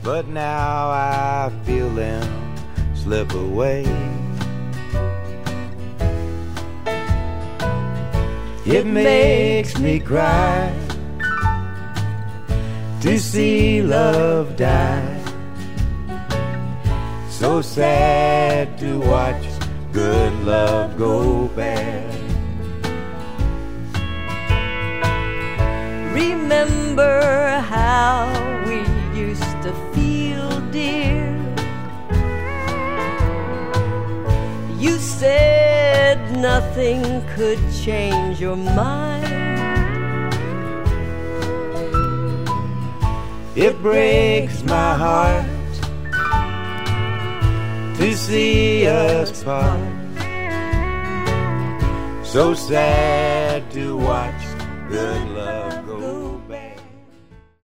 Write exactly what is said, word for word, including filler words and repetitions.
but now I feel them slip away. It makes me cry to see love die. So sad to watch good love go bad. Remember how we used to feel, dear. You said nothing could change your mind. It breaks my heart to see us part. So sad to watch good love